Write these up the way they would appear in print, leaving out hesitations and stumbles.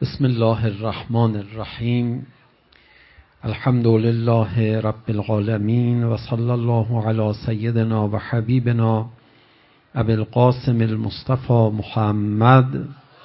بسم الله الرحمن الرحیم. الحمد لله رب العالمین و صلی الله علی سیدنا و حبیبنا ابی القاسم المصطفى محمد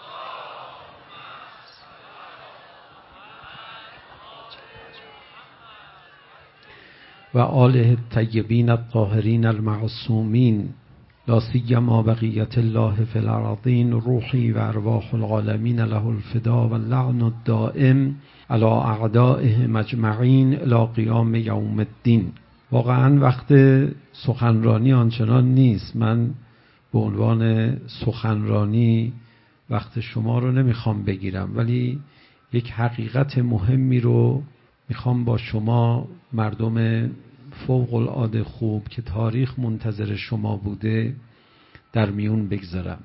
و آله الطیبین الطاهرین المعصومین، لا سیما بقیت الله فی الارضین. روحی و ارواح العالمین له الفدا و اللعن الدائم علی اعدائهم اجمعین الی قیام یوم الدین. واقعا وقت سخنرانی آنچنان نیست. من به عنوان سخنرانی وقت شما رو نمیخوام بگیرم، ولی یک حقیقت مهمی رو میخوام با شما، مردم فوق العاده خوب که تاریخ منتظر شما بوده، در میون بگذارم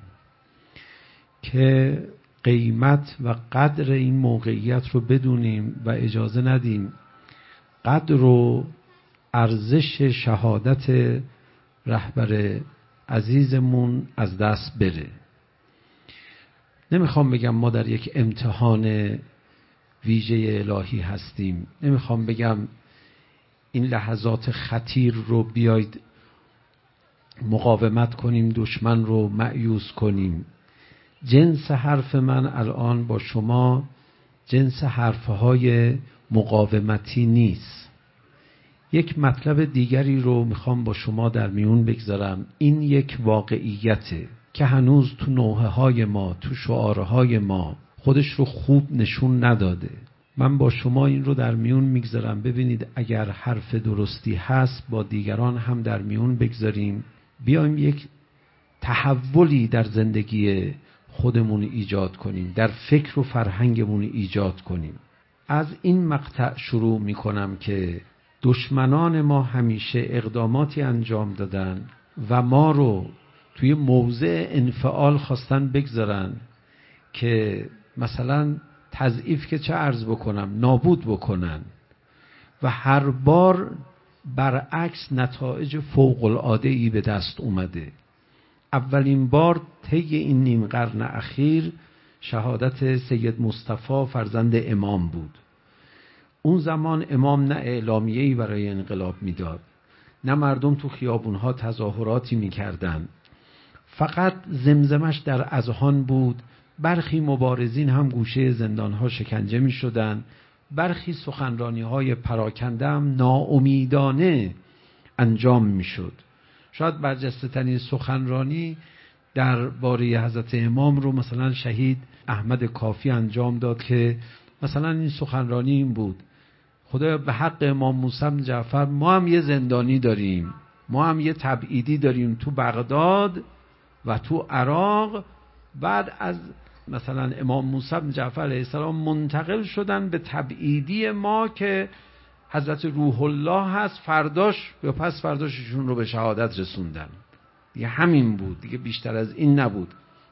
که قیمت و قدر این موقعیت رو بدونیم و اجازه ندیم قدر و ارزش شهادت رهبر عزیزمون از دست بره. نمیخوام بگم ما در یک امتحان ویژه الهی هستیم، نمیخوام بگم این لحظات خطیر رو بیاید مقاومت کنیم، دشمن رو مأیوس کنیم. جنس حرف من الان با شما جنس حرفهای مقاومتی نیست. یک مطلب دیگری رو میخوام با شما در میون بگذارم. این یک واقعیته که هنوز تو نوحه های ما، تو شعارهای ما خودش رو خوب نشون نداده. من با شما این رو در میون میگذارم. ببینید اگر حرف درستی هست با دیگران هم در میون بگذاریم، بیایم یک تحولی در زندگی خودمون ایجاد کنیم، در فکر و فرهنگمون ایجاد کنیم. از این مقطع شروع میکنم که دشمنان ما همیشه اقداماتی انجام دادن و ما رو توی موضع انفعال خواستن بگذارن که مثلا تضعیف که چه عرض بکنم، نابود بکنن، و هر بار برعکس نتایج فوق العاده ای به دست اومده. اولین بار طی این نیم قرن اخیر شهادت سید مصطفی فرزند امام بود. اون زمان امام نه اعلامیه‌ای برای انقلاب میداد، نه مردم تو خیابونها تظاهراتی میکردن، فقط زمزمش در اذهان بود. برخی مبارزین هم گوشه زندانها شکنجه می شدن، برخی سخنرانی های پراکنده هم ناامیدانه انجام می شد. شاید برجسته ترین سخنرانی در باره حضرت امام رو مثلا شهید احمد کافی انجام داد که مثلا این سخنرانی این بود: خدا به حق امام موسی جعفر ما هم یه زندانی داریم، ما هم یه تبعیدی داریم تو بغداد و تو عراق. بعد از مثلا امام موسی جعفر علیه السلام منتقل شدن به تبعیدی ما که حضرت روح الله هست، فرداش یا پس فرداششون رو به شهادت رسوندن. دیگه همین بود، دیگه بیشتر از این نبود.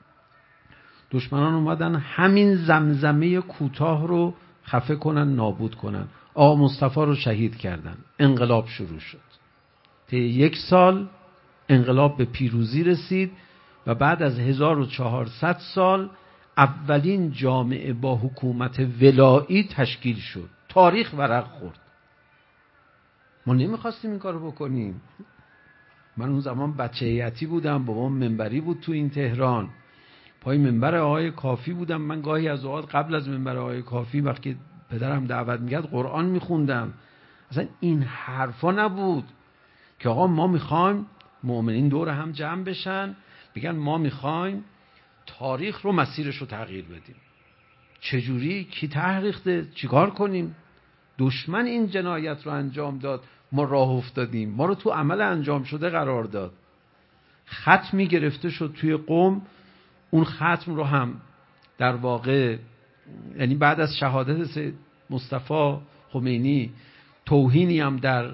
دشمنان اومدن همین زمزمه کوتاه رو خفه کنن، نابود کنن. آقا مصطفی رو شهید کردن، انقلاب شروع شد. طی 1 سال انقلاب به پیروزی رسید و بعد از 1400 سال اولین جامعه با حکومت ولایی تشکیل شد. تاریخ ورق خورد. ما نمیخواستیم این کارو بکنیم. من اون زمان بچه هیئتی بودم، بابام منبری بود تو این تهران، پای منبر آقای کافی بودم. من گاهی از اوقات قبل از منبر آقای کافی وقتی پدرم دعوت میکرد قرآن میخوندم. اصلا این حرفا نبود که آقا ما میخوایم مؤمنین دور هم جمع بشن بگن ما میخوایم تاریخ رو، مسیرش رو تغییر بدیم. چجوری؟ کی تحریخته؟ چیکار کنیم؟ دشمن این جنایت رو انجام داد، ما راه افتادیم، ما رو تو عمل انجام شده قرار داد. ختمی گرفته شد توی قم. اون ختم رو هم در واقع یعنی بعد از شهادت سید مصطفی خمینی توهینی هم در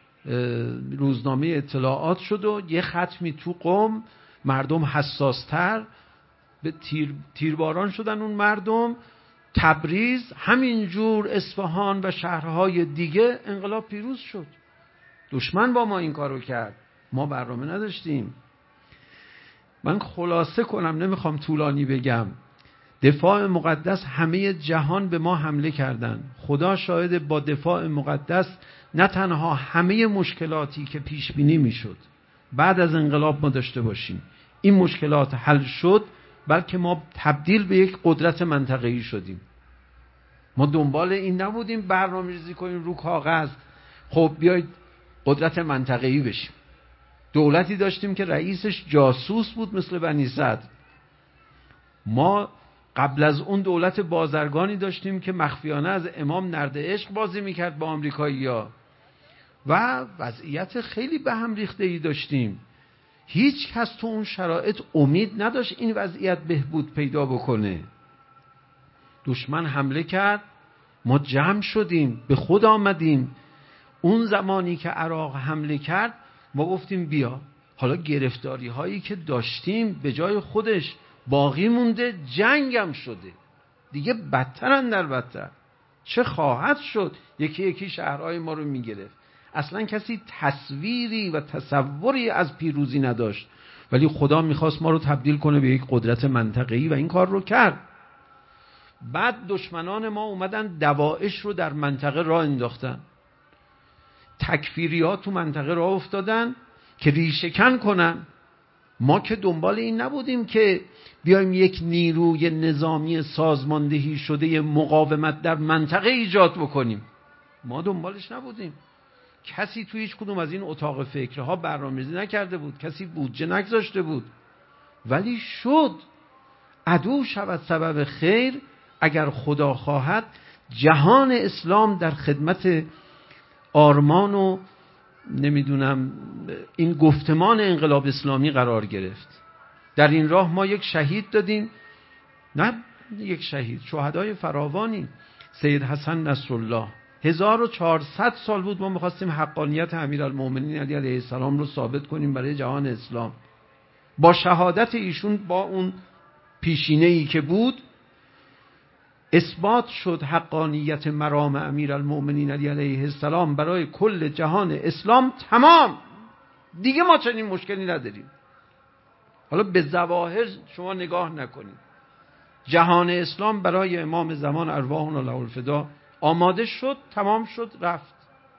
روزنامه اطلاعات شد و یه ختمی تو قم. مردم حساستر به تیرباران شدن. اون مردم تبریز، همینجور اصفهان و شهرهای دیگه انقلاب پیروز شد. دشمن با ما این کارو کرد، ما برنامه نداشتیم. من خلاصه کنم، نمیخوام طولانی بگم. دفاع مقدس همه جهان به ما حمله کردن. خدا شاهد، با دفاع مقدس نه تنها همه مشکلاتی که پیش بینی میشد بعد از انقلاب ما داشته باشیم این مشکلات حل شد، بلکه ما تبدیل به یک قدرت منطقه‌ای شدیم. ما دنبال این نبودیم برنامه‌ریزی کنیم رو کاغذ خب بیایید قدرت منطقه‌ای بشیم. دولتی داشتیم که رئیسش جاسوس بود مثل بنی صدر. ما قبل از اون دولت بازرگانی داشتیم که مخفیانه از امام نرد عشق بازی میکرد با آمریکایی‌ها و وضعیت خیلی به هم ریخته‌ای داشتیم. هیچ کس تو اون شرایط امید نداشت این وضعیت بهبود پیدا بکنه. دشمن حمله کرد، ما جمع شدیم، به خود آمدیم. اون زمانی که عراق حمله کرد ما گفتیم بیا حالا گرفتاری هایی که داشتیم به جای خودش باقی مونده، جنگم شده دیگه، بدترن در بدتر. چه خواهد شد؟ یکی یکی شهرهای ما رو میگرفت. اصلا کسی تصویری و تصوری از پیروزی نداشت، ولی خدا میخواست ما رو تبدیل کنه به یک قدرت منطقه‌ای و این کار رو کرد. بعد دشمنان ما اومدن دواعش رو در منطقه راه انداختن، تکفیریات تو منطقه راه افتادن که ریشه‌کن کنن. ما که دنبال این نبودیم که بیایم یک نیروی نظامی سازماندهی شده مقاومت در منطقه ایجاد بکنیم، ما دنبالش نبودیم. کسی توی هیچ کدوم از این اتاق فکرها برنامه‌ریزی نکرده بود، کسی بودجه نگذاشته بود، ولی شد. عدو شود سبب خیر، اگر خدا خواهد جهان اسلام در خدمت آرمان و نمیدونم این گفتمان انقلاب اسلامی قرار گرفت. در این راه ما یک شهید دادیم، نه یک شهید، شهدای فراوانی. سید حسن نصرالله 1400 سال بود ما می‌خواستیم حقانیت امیرالمومنین علی علیه السلام رو ثابت کنیم برای جهان اسلام. با شهادت ایشون، با اون پیشینه‌ای که بود، اثبات شد حقانیت مرام امیرالمومنین علی علیه السلام برای کل جهان اسلام. تمام دیگه ما چنین مشکلی نداریم. حالا به ظواهر شما نگاه نکنید، جهان اسلام برای امام زمان ارواحنا له الفدا آماده شد، تمام شد، رفت.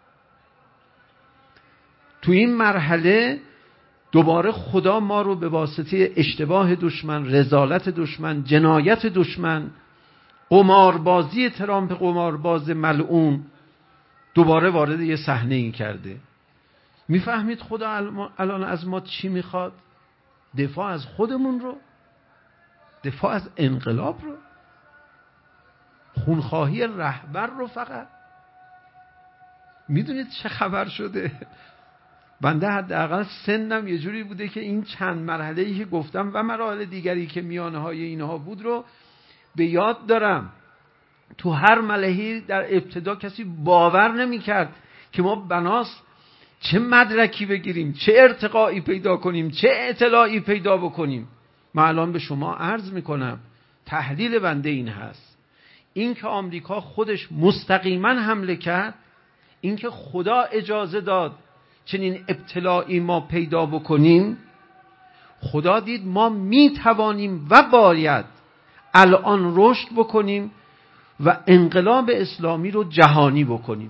تو این مرحله دوباره خدا ما رو به واسطه اشتباه دشمن، رذالت دشمن، جنایت دشمن، قماربازی ترامپ قمارباز ملعون دوباره وارد یه صحنه این کرده. میفهمید خدا الان از ما چی میخواد؟ دفاع از خودمون رو، دفاع از انقلاب رو، خونخواهی رهبر رو. فقط میدونید چه خبر شده؟ بنده حداقل سنم یه جوری بوده که این چند مرحله‌ای که گفتم و مراحل دیگری که میانه های اینها بود رو به یاد دارم. تو هر ملحی در ابتدا کسی باور نمی کرد که ما بناس چه مدرکی بگیریم، چه ارتقایی پیدا کنیم، چه اطلاعی پیدا بکنیم. من الان به شما عرض میکنم تحلیل بنده این هست، این که آمریکا خودش مستقیما حمله کرد، این که خدا اجازه داد چنین ابتلاعی ما پیدا بکنیم، خدا دید ما میتوانیم و باید الان رشد بکنیم و انقلاب اسلامی رو جهانی بکنیم.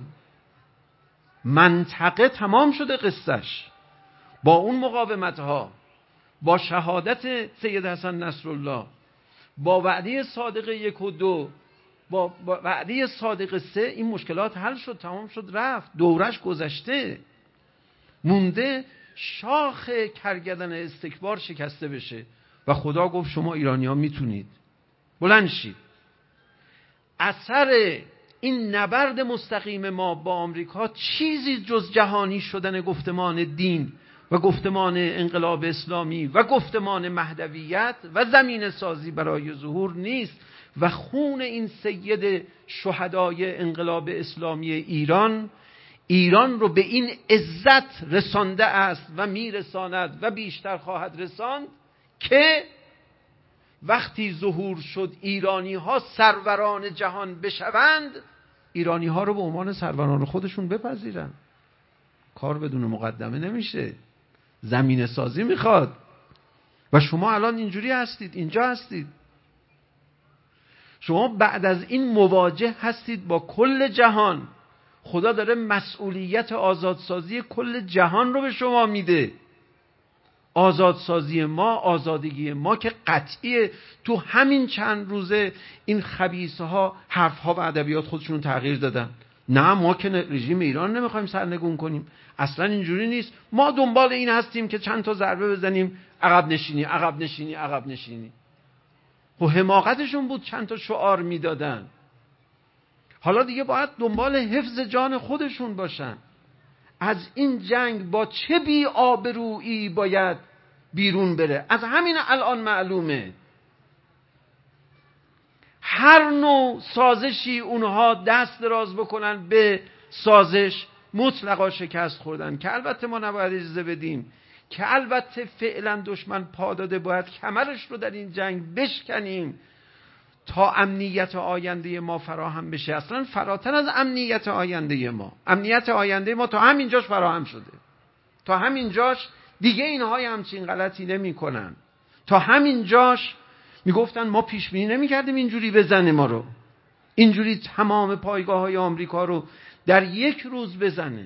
منطقه تمام شده قصهش با اون مقاومتها، با شهادت سید حسن نصرالله، با وعده صادق 1 و 2، با وعده صادق 3. این مشکلات حل شد، تمام شد، رفت، دورش گذشته. مونده شاخ کرگدن استکبار شکسته بشه و خدا گفت شما ایرانی ها میتونید، بلند شید. اثر این نبرد مستقیم ما با آمریکا چیزی جز جهانی شدن گفتمان دین و گفتمان انقلاب اسلامی و گفتمان مهدویت و زمین سازی برای ظهور نیست و خون این سید شهدای انقلاب اسلامی ایران رو به این عزت رسانده است و میرساند و بیشتر خواهد رساند که وقتی ظهور شد ایرانی ها سروران جهان بشوند، ایرانی ها رو به عنوان سروران خودشون بپذیرن. کار بدون مقدمه نمیشه، زمینه سازی میخواد. و شما الان اینجوری هستید، اینجا هستید. شما بعد از این مواجه هستید با کل جهان. خدا داره مسئولیت آزادسازی کل جهان رو به شما میده. آزادسازی ما، آزادگی ما که قطعیه. تو همین چند روزه این خبیثه ها حرفها و ادبیات خودشون تغییر دادن. نه ما که رژیم ایران نمیخوایم سرنگون کنیم، اصلا اینجوری نیست. ما دنبال این هستیم که چند تا ضربه بزنیم عقب نشینی عقب نشینی عقب نشینی. خب حماقتشون بود چند تا شعار میدادن. حالا دیگه باید دنبال حفظ جان خودشون باشن. از این جنگ با چه بی آبرویی باید بیرون بره؟ از همین الان معلومه. هر نوع سازشی اونها دست دراز بکنن به سازش، مطلقا شکست خوردن. که البته ما نباید اجازه بدیم، که البته فعلا دشمن پا داده، باید کمرش رو در این جنگ بشکنیم تا امنیت آینده ما فراهم بشه. اصلا فراتر از امنیت آینده ما، امنیت آینده ما تا همینجاش فراهم شده. تا همینجاش دیگه اینهای همچین غلطی نمی کنن. تا همینجاش میگفتن ما پیش بینی نمی‌کردیم اینجوری بزنه ما رو، اینجوری تمام پایگاه‌های آمریکا رو در یک روز بزنه.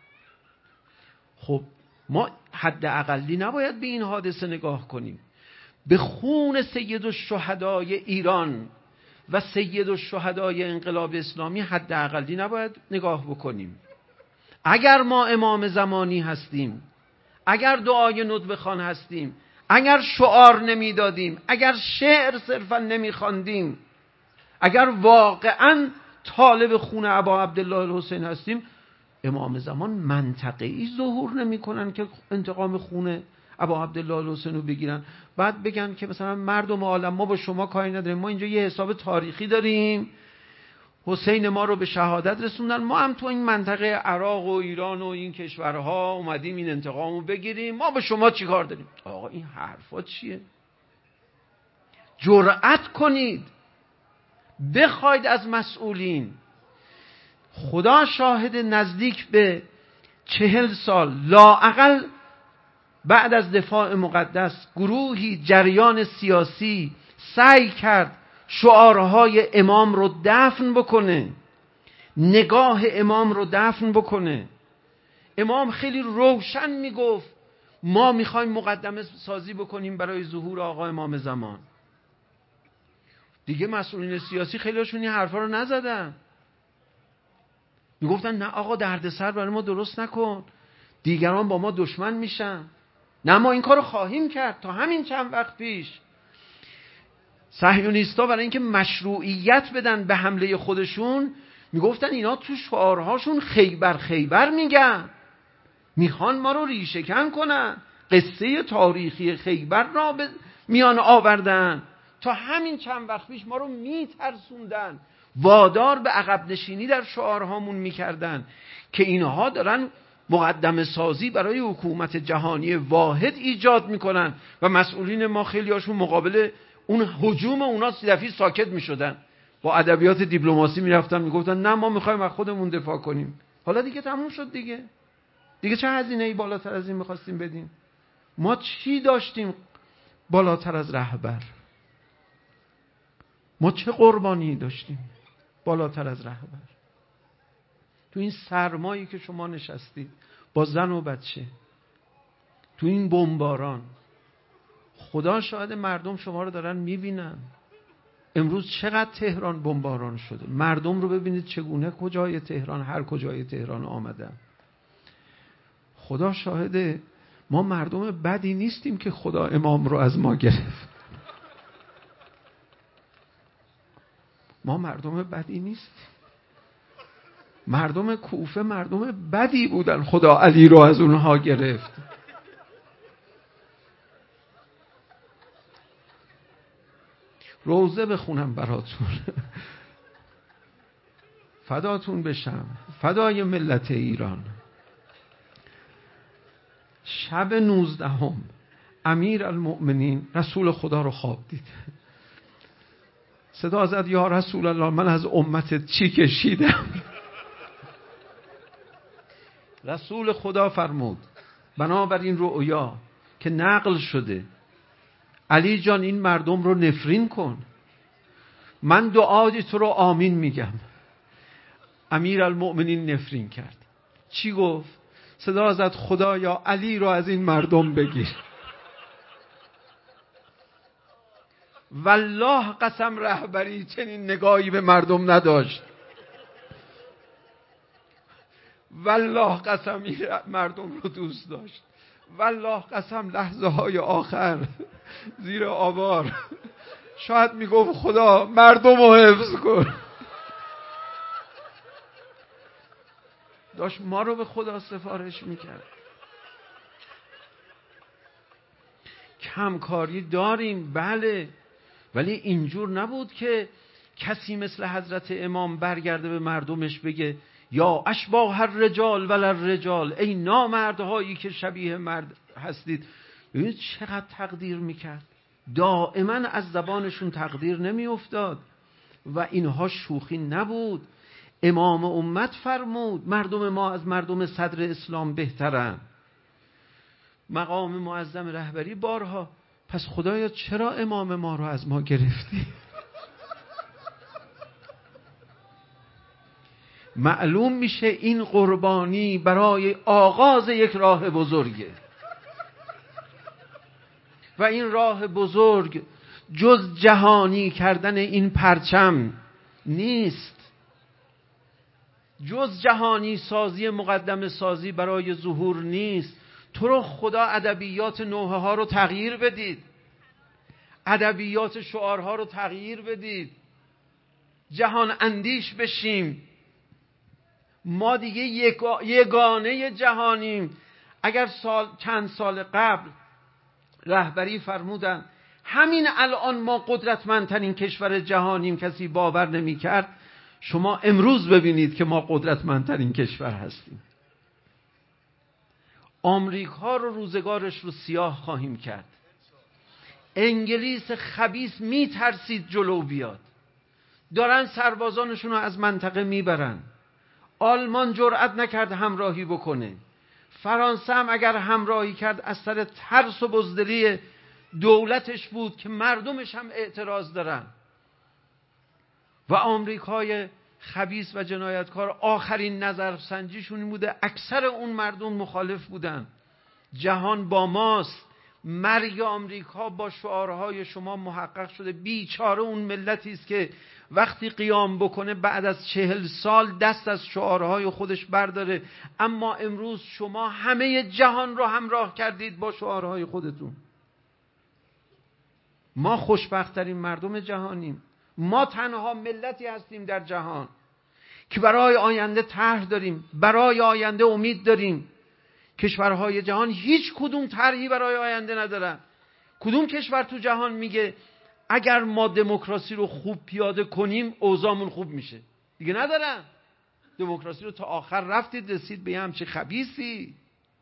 خب ما حداقلی نباید به این حادثه نگاه کنیم. به خون سید الشهدای ایران و سید الشهدای انقلاب اسلامی حداقلی نباید نگاه بکنیم. اگر ما امام زمانی هستیم، اگر دعای ندبه خوان هستیم، اگر شعار نمیدادیم، اگر شعر صرفا نمیخواندیم، اگر واقعا طالب خون ابا عبدالله الحسین هستیم، امام زمان منطقه‌ای ظهور نمی‌کنن که انتقام خون ابا عبدالله الحسین رو بگیرن، بعد بگن که مثلا مردم عالم ما با شما کاری نداریم، ما اینجا یه حساب تاریخی داریم، حسین ما رو به شهادت رسوندن، ما هم تو این منطقه عراق و ایران و این کشورها اومدیم این انتقام رو بگیریم، ما به شما چی کار داریم؟ آقا این حرفا چیه؟ جرأت کنید بخواید از مسئولین، خدا شاهد، نزدیک به 40 سال لااقل بعد از دفاع مقدس گروهی جریان سیاسی سعی کرد شعارهای امام رو دفن بکنه، نگاه امام رو دفن بکنه. امام خیلی روشن میگفت ما میخوایم مقدمه سازی بکنیم برای ظهور آقا امام زمان. دیگه مسئولین سیاسی خیلیشون این حرفا رو نزدن، میگفتن نه آقا دردسر برای ما درست نکن، دیگران با ما دشمن میشن. نه ما این کارو خواهیم کرد. تا همین چند وقت پیش صهیونیستا برای اینکه مشروعیت بدن به حمله خودشون میگفتن اینا تو شعارهاشون خیبر خیبر میگن، میخوان ما رو ریشه‌کن کنن، قصه تاریخی خیبر را میان آوردن. تا همین چند وقت پیش ما رو میترسوندن، وادار به عقب نشینی در شعارهامون میکردن که اینها دارن مقدمه سازی برای حکومت جهانی واحد ایجاد میکنن و مسئولین ما خیلی هاشون مقابل اون هجوم اونا دفعی ساکت میشدن، با ادبیات دیپلماسی میرفتن میگفتن نه ما میخوایم از خودمون دفاع کنیم. حالا دیگه تموم شد دیگه چه هزینه‌ای بالاتر از این میخواستیم بدیم؟ ما چی داشتیم بالاتر از رهبر؟ ما چه قربانی داشتیم بالاتر از رهبر؟ تو این سرمایی که شما نشستید با زن و بچه، تو این بمباران، خدا شاهد مردم شما رو دارن میبینن. امروز چقدر تهران بمباران شده، مردم رو ببینید چگونه کجای تهران، هر کجای تهران آمدن. خدا شاهده ما مردم بدی نیستیم که خدا امام رو از ما گرفت. ما مردم بدی نیستیم. مردم کوفه مردم بدی بودن، خدا علی رو از اونها گرفت. روزه بخونم براتون فداتون بشم، فدای ملت ایران. شب 19 امیر المؤمنین رسول خدا رو خواب دید، صدا زد یا رسول الله من از امتت چی کشیدم؟ رسول خدا فرمود بنابراین رؤیا که نقل شده علی جان این مردم رو نفرین کن. من دعای تو رو آمین میگم. امیرالمؤمنین نفرین کرد. چی گفت؟ صدا زد خدایا علی رو از این مردم بگیر. والله قسم رهبری چنین نگاهی به مردم نداشت. والله قسم مردم رو دوست داشت. والله قسم لحظه های آخر زیر آوار شاید میگفت خدا مردم رو حفظ کن. داشت ما رو به خدا سفارش میکرد. کمکاری داریم بله، ولی اینجور نبود که کسی مثل حضرت امام برگرده به مردمش بگه یا اشباح الرجال ولا الرجال، ای نامردهایی که شبیه مرد هستید. ببینید چقدر تقدیر میکرد. دائما از زبانشون تقدیر نمیافتاد و اینها شوخی نبود. امام امت فرمود مردم ما از مردم صدر اسلام بهترن. مقام معظم رهبری بارها پس خدایا چرا امام ما رو از ما گرفتی؟ معلوم میشه این قربانی برای آغاز یک راه بزرگه و این راه بزرگ جز جهانی کردن این پرچم نیست، جز جهانی سازی مقدم سازی برای ظهور نیست. تو رو خدا ادبیات نوحه ها رو تغییر بدید، ادبیات شعارها رو تغییر بدید، جهان اندیش بشیم. ما دیگه یگانه جهانیم. اگر چند سال قبل رهبری فرمودن همین الان ما قدرتمندترین کشور جهانیم کسی باور نمی کرد، شما امروز ببینید که ما قدرتمندترین کشور هستیم. آمریکا رو روزگارش رو سیاه خواهیم کرد. انگلیس خبیث می ترسید جلو بیاد، دارن سربازانشون رو از منطقه میبرن. آلمان جرأت نکرد همراهی بکنه. فرانسه هم اگر همراهی کرد از سر ترس و بزدلی دولتش بود که مردمش هم اعتراض دارن. و آمریکای خبیث و جنایتکار آخرین نظرسنجیشون این بوده اکثر اون مردم مخالف بودن. جهان با ماست. مرگ آمریکا با شعارهای شما محقق شده. بیچاره اون ملتی است که وقتی قیام بکنه بعد از 40 سال دست از شعارهای خودش برداره. اما امروز شما همه جهان رو همراه کردید با شعارهای خودتون. ما خوشبخت‌ترین مردم جهانیم. ما تنها ملتی هستیم در جهان که برای آینده طرح داریم، برای آینده امید داریم. کشورهای جهان هیچ کدوم طرحی برای آینده ندارن. کدوم کشور تو جهان میگه اگر ما دموکراسی رو خوب پیاده کنیم اوضاعمون خوب میشه؟ دیگه ندارن. دموکراسی رو تا آخر رفتید رسید به همچه خبیثی،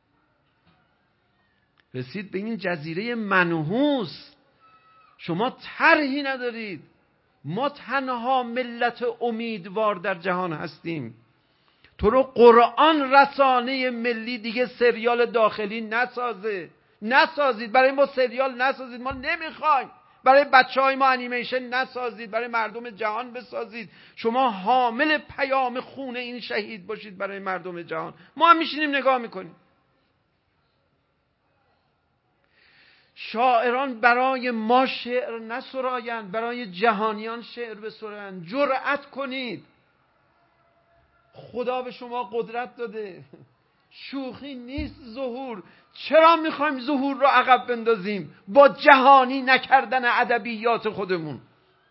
رسید به این جزیره منحوس. شما طرحی ندارید. ما تنها ملت امیدوار در جهان هستیم. تو رو قرآن رسانه ملی دیگه سریال داخلی نسازید. برای ما سریال نسازید. ما نمیخوایم. برای بچهای ما انیمیشن نسازید. برای مردم جهان بسازید. شما حامل پیام خون این شهید باشید برای مردم جهان. ما هم میشینیم نگاه میکنیم. شاعران برای ما شعر نسرایند، برای جهانیان شعر بسرایند. جرأت کنید. خدا به شما قدرت داده. شوخی نیست ظهور. چرا میخوایم ظهور رو عقب بندازیم با جهانی نکردن ادبیات خودمون؟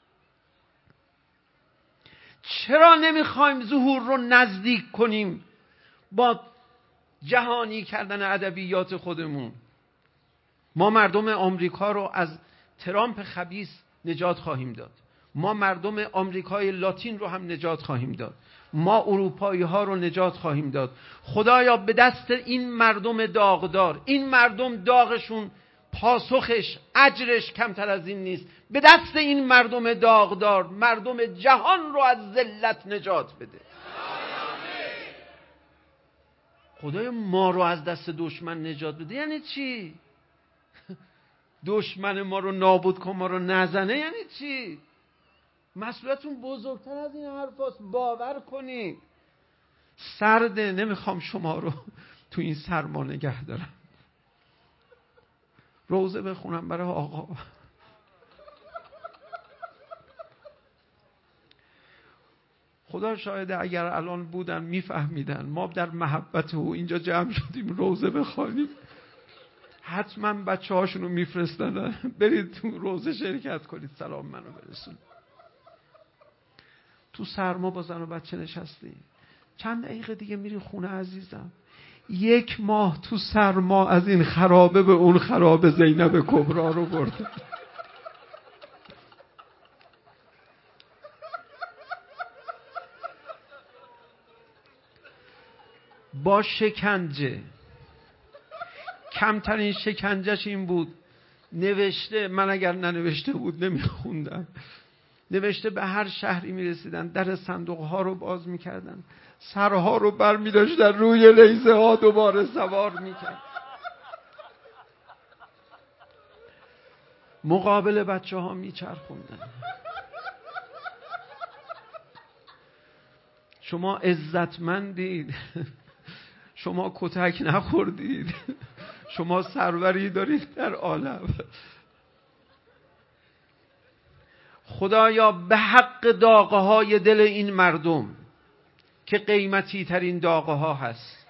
چرا نمیخوایم ظهور رو نزدیک کنیم با جهانی کردن ادبیات خودمون؟ ما مردم آمریکا رو از ترامپ خبیث نجات خواهیم داد. ما مردم آمریکای لاتین رو هم نجات خواهیم داد. ما اروپایی ها رو نجات خواهیم داد. خدایا به دست این مردم داغدار، این مردم داغشون پاسخش اجرش کمتر از این نیست. به دست این مردم داغدار مردم جهان رو از ذلت نجات بده. خدایا ما رو از دست دشمن نجات بده. یعنی چی؟ دشمن ما رو نابود کن، ما رو نزنه یعنی چی؟ مسئولیتون بزرگتر از این حرف هست. باور کنید. سرده، نمیخوام شما رو تو این سرما نگه دارم. روزه بخونم برای آقا. خدا شاهده اگر الان بودن میفهمیدن ما در محبت او اینجا جمع شدیم روزه بخوانیم، حتما بچه هاشونو میفرستن برید تو روزه شرکت کنید، سلام منو برسون. تو سرما با زن و بچه نشستی، چند دقیقه دیگه میری خونه عزیزم. 1 ماه تو سرما از این خرابه به اون خرابه زینب کبرا رو برده. با شکنجه. کمترین شکنجهش این بود نوشته، من اگر ننوشته بود نمیخوندم، نوشته به هر شهری میرسیدن در صندوق ها رو باز میکردن، سرها رو بر میداشتن روی نیزه ها دوباره سوار میکرد. مقابل بچه ها میچرخوندن. شما عزتمندید، شما کتک نخوردید، شما سروری دارید در عالم. خدایا به حق داغه های دل این مردم که قیمتی ترین داغه ها هست،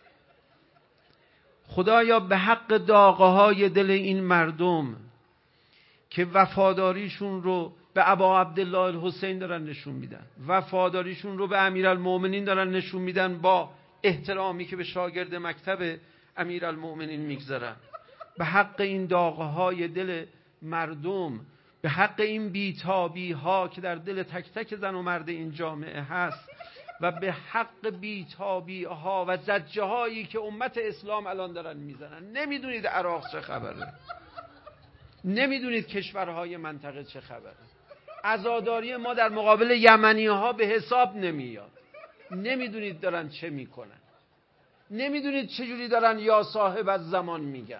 خدایا به حق داغه های دل این مردم که وفاداریشون رو به ابا عبدالله الحسین دارن نشون میدن، وفاداریشون رو به امیرالمؤمنین دارن نشون میدن با احترامی که به شاگرد مکتب امیرالمؤمنین میگذارن، به حق این داغه های دل مردم، به حق این بیتابی ها که در دل تک تک زن و مرد این جامعه هست و به حق بیتابی ها و زجه هایی که امت اسلام الان دارن میزنن. نمیدونید عراق چه خبره، نمیدونید کشورهای منطقه چه خبره. عزاداری ما در مقابل یمنی ها به حساب نمیاد. نمیدونید دارن چه میکنن، نمیدونید چجوری دارن یا صاحب از زمان میگن.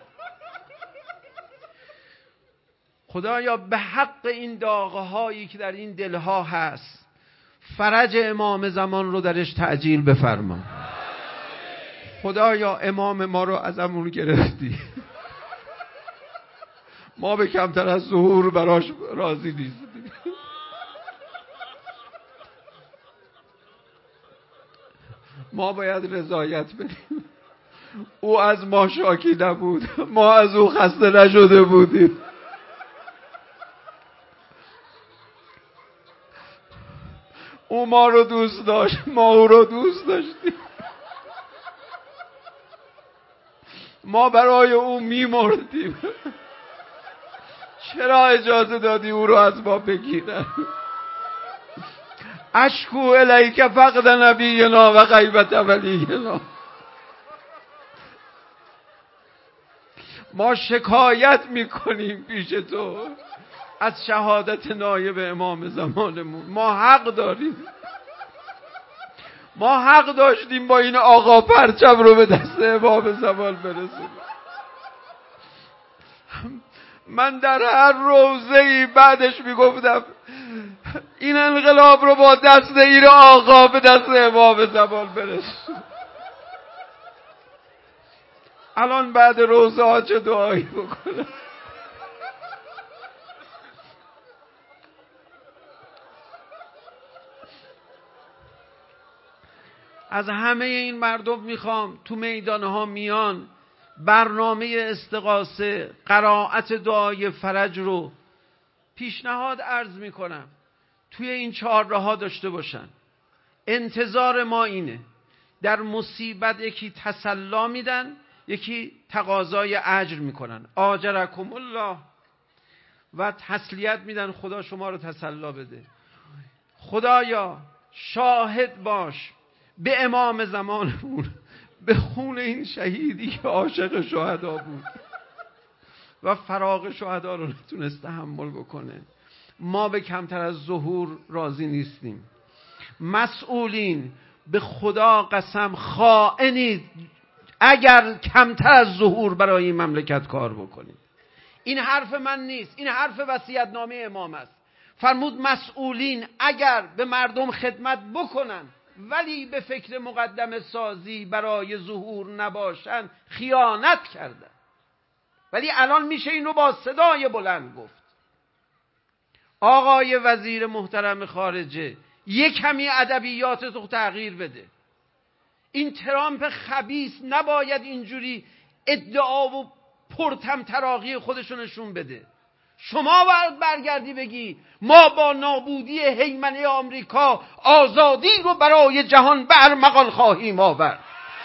خدایا به حق این داغه هایی که در این دلها هست فرج امام زمان رو درش تعجیل بفرما. خدایا امام ما رو ازمون گرفتی، ما به کمتر از ظهور براش راضی نیستیم. ما باید رضایت بدیم. او از ما شاکی نبود، ما از او خسته نشده بودیم. او ما رو دوست داشت، ما او رو دوست داشتیم. ما برای او میمردیم. چرا اجازه دادی او رو از ما بگیرن؟ اشکو الیک فقد نبینا و غیبت ولینا. ما شکایت میکنیم پیش تو از شهادت نایب امام زمانمون. ما حق داریم، ما حق داشتیم با این آقا پرچم رو به دست امام زمان برسونیم. من در هر روزه‌ای بعدش میگفتم این انقلاب رو با دست این آقا به دست امام زمان برسون. الان بعد روزه ها چه دعایی بکنم؟ از همه این مردم میخوام تو میدانها میان برنامه استغاثه، قرائت دعای فرج رو پیشنهاد عرض میکنم توی این 4 راه‌ها داشته باشن. انتظار ما اینه در مصیبت یکی تسلا میدن، یکی تقاضای اجر میکنن، آجرکم الله، و تسلیت میدن خدا شما رو تسلا بده. خدایا شاهد باش به امام زمانمون، به خون این شهیدی که عاشق شهدا بود و فراق شهدا رو نتونست تحمل بکنه. ما به کمتر از ظهور راضی نیستیم. مسئولین به خدا قسم خائنید اگر کمتر از ظهور برای این مملکت کار بکنید. این حرف من نیست، این حرف وصیت‌نامه امام است. فرمود مسئولین اگر به مردم خدمت بکنن ولی به فکر مقدم سازی برای ظهور نباشن خیانت کردن. ولی الان میشه این رو با صدای بلند گفت. آقای وزیر محترم خارجه، یک کمی ادبیات تو تغییر بده. این ترامپ خبیث نباید اینجوری ادعا و پرطمطراقی خودشو نشون بده. شما باید برگردی بگی ما با نابودی هیمنه آمریکا آزادی رو برای جهان به ارمغان خواهیم آورد.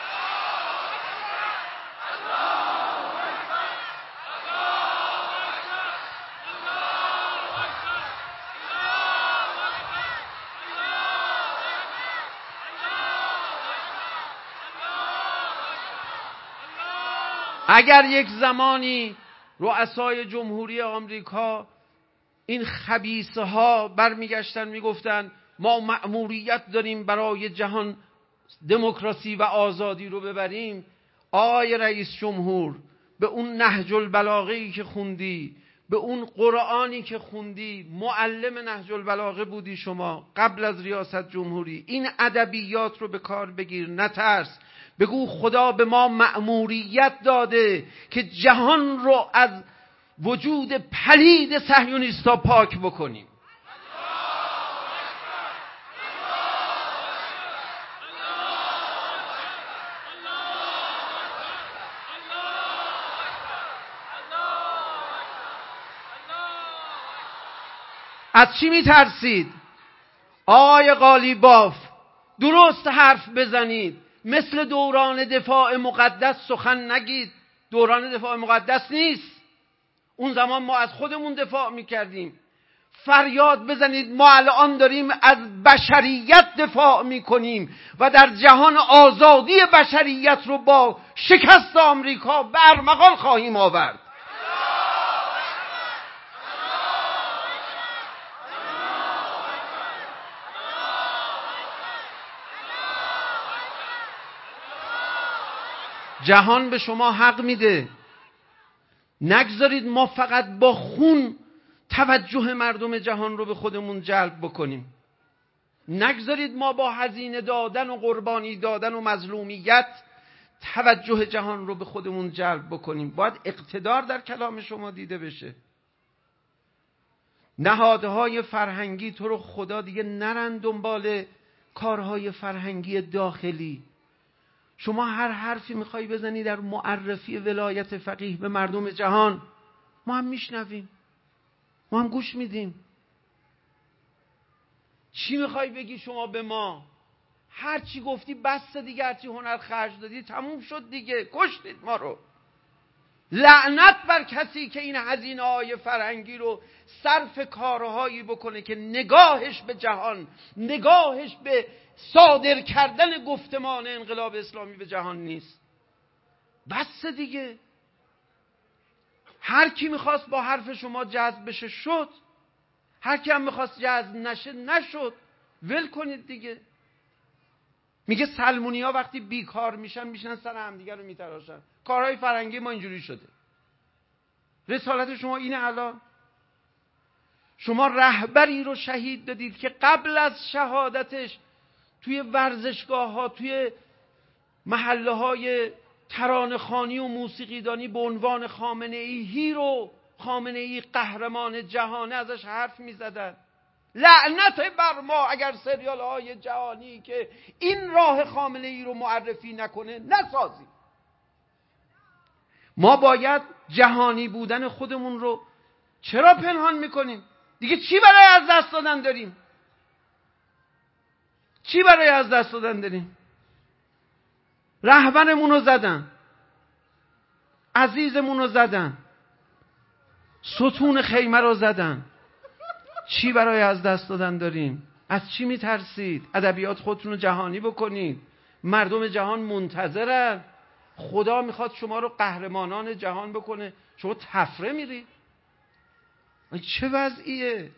اگر یک زمانی رؤسای جمهوری آمریکا این خبیثه ها برمیگشتن میگفتن ما مأموریت داریم برای جهان دموکراسی و آزادی رو ببریم، آقای رئیس جمهور به اون نهج البلاغه‌ای که خوندی، به اون قرآنی که خوندی، معلم نهج البلاغه بودی شما قبل از ریاست جمهوری، این ادبیات رو به کار بگیر، نترس. بگو خدا به ما مأموریت داده که جهان رو از وجود پلید صهیونیستا پاک بکنیم. از چی میترسید؟ آقای قالیباف درست حرف بزنید، مثل دوران دفاع مقدس سخن نگید. دوران دفاع مقدس نیست، اون زمان ما از خودمون دفاع میکردیم. فریاد بزنید ما الان داریم از بشریت دفاع میکنیم و در جهان آزادی بشریت رو با شکست آمریکا به ارمغان خواهیم آورد. جهان به شما حق میده. نگذارید ما فقط با خون توجه مردم جهان رو به خودمون جلب بکنیم. نگذارید ما با هزینه دادن و قربانی دادن و مظلومیت توجه جهان رو به خودمون جلب بکنیم. باید اقتدار در کلام شما دیده بشه. نهادهای فرهنگی تو رو خدا دیگه نرن دنبال کارهای فرهنگی داخلی. شما هر حرفی میخوای بزنی در معرفی ولایت فقیه به مردم جهان، ما هم میشنویم، ما هم گوش میدیم. چی میخوای بگی شما به ما؟ هر چی گفتی بس دیگه، هر چی هنر خرج دادی تموم شد دیگه، کشتید ما رو. لعنت بر کسی که این هزینه‌های فرهنگی رو صرف کارهایی بکنه که نگاهش به جهان، نگاهش به صادر کردن گفتمان انقلاب اسلامی به جهان نیست. بس دیگه. هر کی میخواست با حرف شما جذب بشه شد، هر کی هم میخواست جذب نشه نشد. ول کنید دیگه. میگه سلمونیا وقتی بیکار میشن سر همدیگه رو میتراشن. کارهای فرهنگی ما اینجوری شده. رسالت شما اینه. الان شما رهبری رو شهید دادید که قبل از شهادتش توی ورزشگاه ها، توی محله های ترانه‌خوانی و موسیقیدانی به عنوان خامنه ای هیرو، خامنه ای قهرمان جهانه ازش حرف میزدن. لعنت بر ما اگر سریال های جهانی که این راه خامنه ای رو معرفی نکنه نسازیم. ما باید جهانی بودن خودمون رو چرا پنهان میکنیم؟ دیگه چی برای از دست دادن داریم؟ چی برای از دست دادن داریم؟ رهبرمون رو زدن، عزیزمون رو زدن، ستون خیمه رو زدن. چی برای از دست دادن داریم؟ از چی میترسید؟ ادبیات خودتون رو جهانی بکنید. مردم جهان منتظرن. خدا میخواد شما رو قهرمانان جهان بکنه، شما تفره میرید. چه وضعیه؟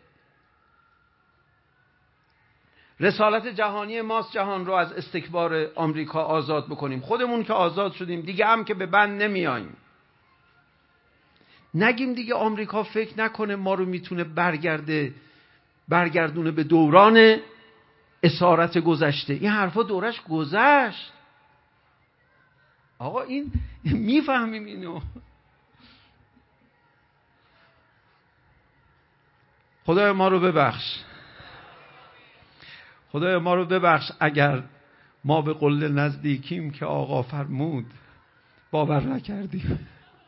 رسالت جهانی ماست جهان رو از استکبار آمریکا آزاد بکنیم. خودمون که آزاد شدیم دیگه هم که به بند نمیاییم. نگیم دیگه آمریکا فکر نکنه ما رو میتونه برگرده برگردونه به دوران اسارت گذشته. این حرفا دورش گذشت. آقا این میفهمیم اینو. خدای ما رو ببخش. خدای ما رو ببخش اگر ما به قله نزدیکیم که آقا فرمود باور نکردیم.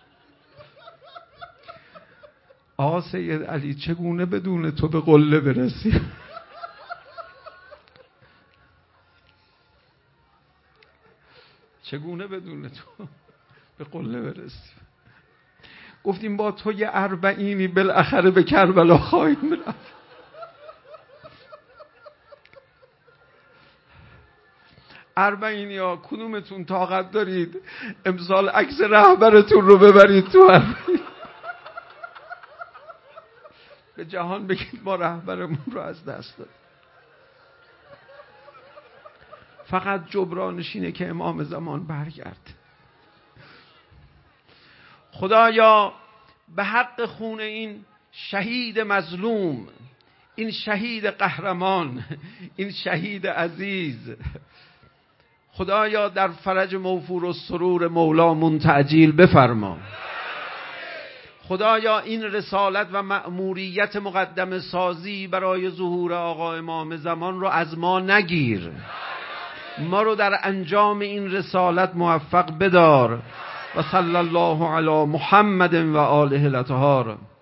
آقا سید علی چگونه بدون تو به قله برسیم؟ چگونه بدون تو به قله برسیم؟ گفتیم با تو یه 40 بالاخره به کربلا خواهیم رفت. اربعینیا کدومتون طاقت دارید امسال عکس رهبرتون رو ببرید تو اربعین، به جهان بگید ما رهبرمون رو از دست دادیم. فقط جبرانش اینه که امام زمان برگرد. خدایا به حق خون این شهید مظلوم، این شهید قهرمان، این شهید عزیز، خدایا در فرج موفور و سرور مولامون تعجیل بفرما. خدایا این رسالت و مأموریت مقدم سازی برای ظهور آقا امام زمان رو از ما نگیر. ما رو در انجام این رسالت موفق بدار. و صلی الله علی محمد و آله الاطهار.